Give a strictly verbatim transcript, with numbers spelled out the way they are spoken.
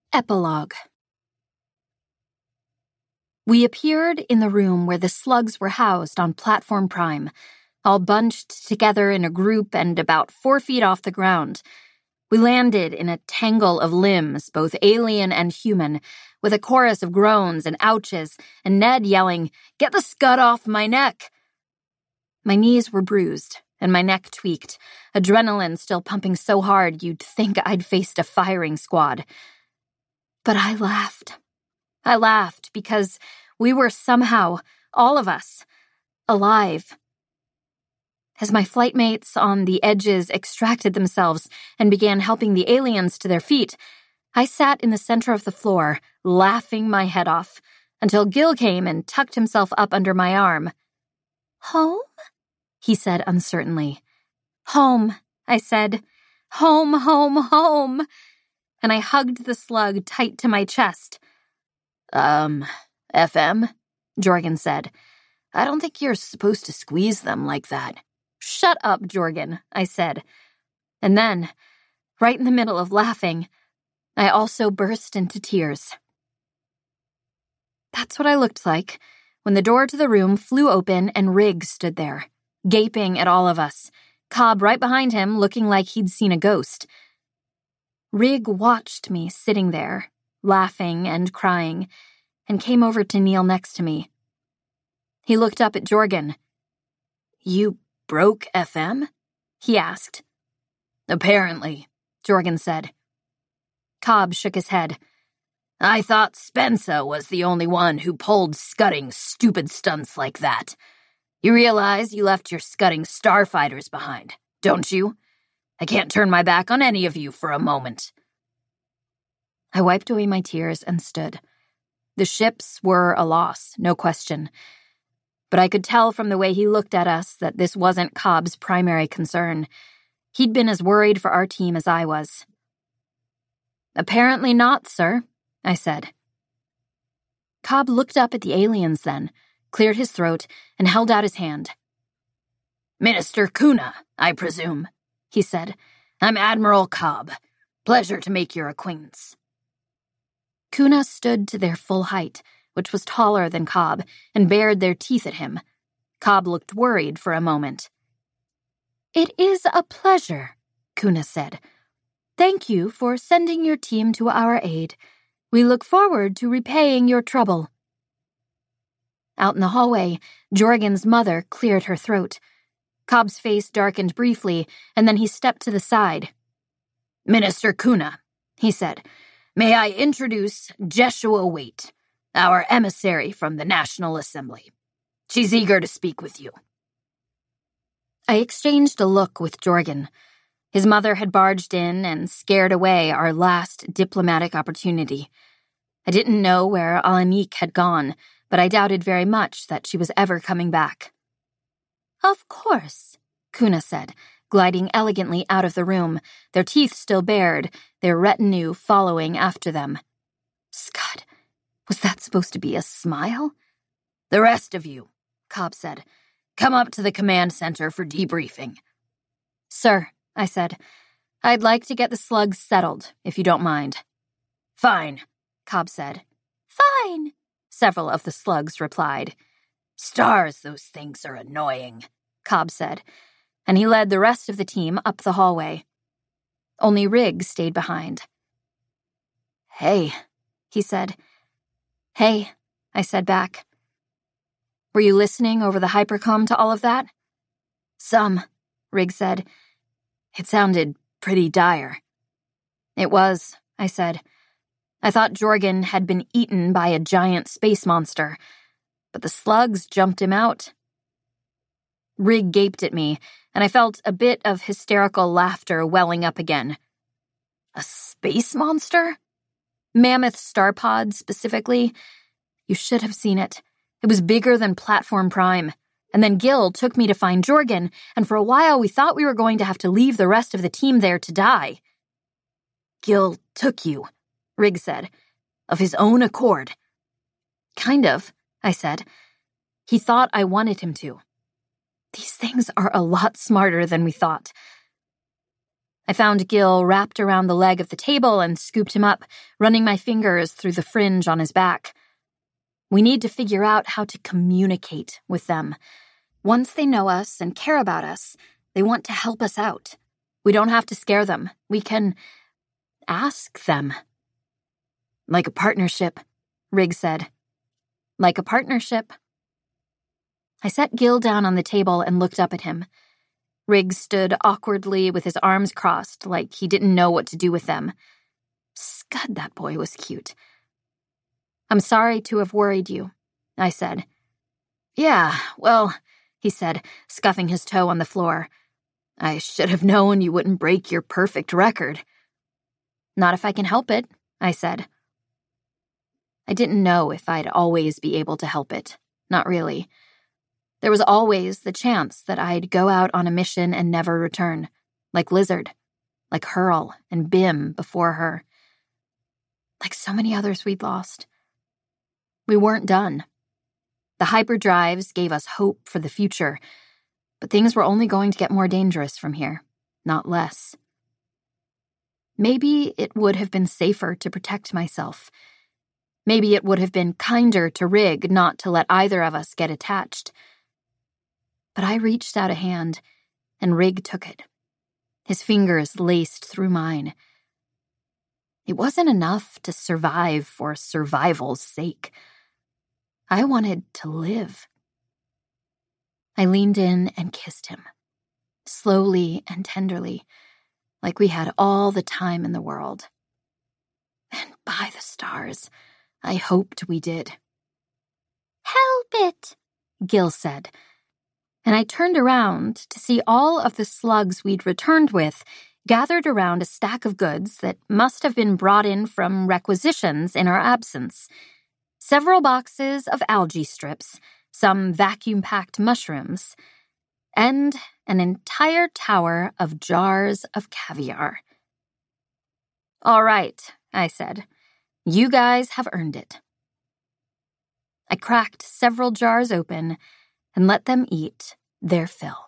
Epilogue. We appeared in the room where the slugs were housed on Platform Prime, all bunched together in a group and about four feet off the ground. We landed in a tangle of limbs, both alien and human, with a chorus of groans and ouches, and Ned yelling, "Get the scud off my neck!" My knees were bruised, and my neck tweaked, adrenaline still pumping so hard you'd think I'd faced a firing squad. But I laughed. I laughed because we were somehow, all of us, alive. As my flightmates on the edges extracted themselves and began helping the aliens to their feet, I sat in the center of the floor, laughing my head off, until Gil came and tucked himself up under my arm. "Home?" he said uncertainly. "Home," I said. "Home, home, home." And I hugged the slug tight to my chest. Um, F M, Jorgen said. "I don't think you're supposed to squeeze them like that." "Shut up, Jorgen," I said. And then, right in the middle of laughing, I also burst into tears. That's what I looked like when the door to the room flew open and Riggs stood there, gaping at all of us, Cobb right behind him looking like he'd seen a ghost. Rig watched me sitting there, laughing and crying, and came over to kneel next to me. He looked up at Jorgen. "You broke F M?" he asked. "Apparently," Jorgen said. Cobb shook his head. "I thought Spencer was the only one who pulled scudding stupid stunts like that. You realize you left your scudding starfighters behind, don't you? I can't turn my back on any of you for a moment." I wiped away my tears and stood. The ships were a loss, no question. But I could tell from the way he looked at us that this wasn't Cobb's primary concern. He'd been as worried for our team as I was. "Apparently not, sir," I said. Cobb looked up at the aliens then, cleared his throat, and held out his hand. "Minister Kuna, I presume," he said. "I'm Admiral Cobb. Pleasure to make your acquaintance." Kuna stood to their full height, which was taller than Cobb, and bared their teeth at him. Cobb looked worried for a moment. "It is a pleasure," Kuna said. "Thank you for sending your team to our aid. We look forward to repaying your trouble." Out in the hallway, Jorgen's mother cleared her throat. Cobb's face darkened briefly, and then he stepped to the side. "Minister Kuna," he said, "may I introduce Jeshua Waite, our emissary from the National Assembly. She's eager to speak with you." I exchanged a look with Jorgen. His mother had barged in and scared away our last diplomatic opportunity. I didn't know where Alanik had gone, but I doubted very much that she was ever coming back. "Of course," Kuna said, gliding elegantly out of the room, their teeth still bared, their retinue following after them. Scud, was that supposed to be a smile? "The rest of you," Cobb said, "come up to the command center for debriefing." "Sir," I said, "I'd like to get the slugs settled, if you don't mind." "Fine," Cobb said. "Fine," several of the slugs replied. "Stars, those things are annoying," Cobb said, and he led the rest of the team up the hallway. Only Riggs stayed behind. "Hey," he said. "Hey," I said back. "Were you listening over the hypercom to all of that?" "Some," Riggs said. "It sounded pretty dire." "It was," I said. "I thought Jorgen had been eaten by a giant space monster, but the slugs jumped him out." Rig gaped at me, and I felt a bit of hysterical laughter welling up again. "A space monster?" "Mammoth starpod, specifically. You should have seen it. It was bigger than Platform Prime. And then Gil took me to find Jorgen, and for a while we thought we were going to have to leave the rest of the team there to die." "Gil took you," Rig said, "of his own accord." "Kind of," I said. "He thought I wanted him to. These things are a lot smarter than we thought." I found Gil wrapped around the leg of the table and scooped him up, running my fingers through the fringe on his back. We need to figure out how to communicate with them. Once they know us and care about us, they want to help us out. We don't have to scare them. We can ask them. Like a partnership, Riggs said. Like a partnership. I set Gil down on the table and looked up at him. Riggs stood awkwardly with his arms crossed, like he didn't know what to do with them. Scud, that boy was cute. I'm sorry to have worried you, I said. Yeah, well, he said, scuffing his toe on the floor. I should have known you wouldn't break your perfect record. Not if I can help it, I said. I didn't know if I'd always be able to help it. Not really. There was always the chance that I'd go out on a mission and never return, like Lizard, like Hurl and Bim before her, like so many others we'd lost. We weren't done. The hyperdrives gave us hope for the future, but things were only going to get more dangerous from here, not less. Maybe it would have been safer to protect myself. Maybe it would have been kinder to Rig not to let either of us get attached. But I reached out a hand, and Rig took it. His fingers laced through mine. It wasn't enough to survive for survival's sake. I wanted to live. I leaned in and kissed him, slowly and tenderly, like we had all the time in the world. And by the stars, I hoped we did. Help it, Gil said, and I turned around to see all of the slugs we'd returned with gathered around a stack of goods that must have been brought in from requisitions in our absence. Several boxes of algae strips, some vacuum-packed mushrooms, and an entire tower of jars of caviar. All right, I said. You guys have earned it. I cracked several jars open and let them eat their fill.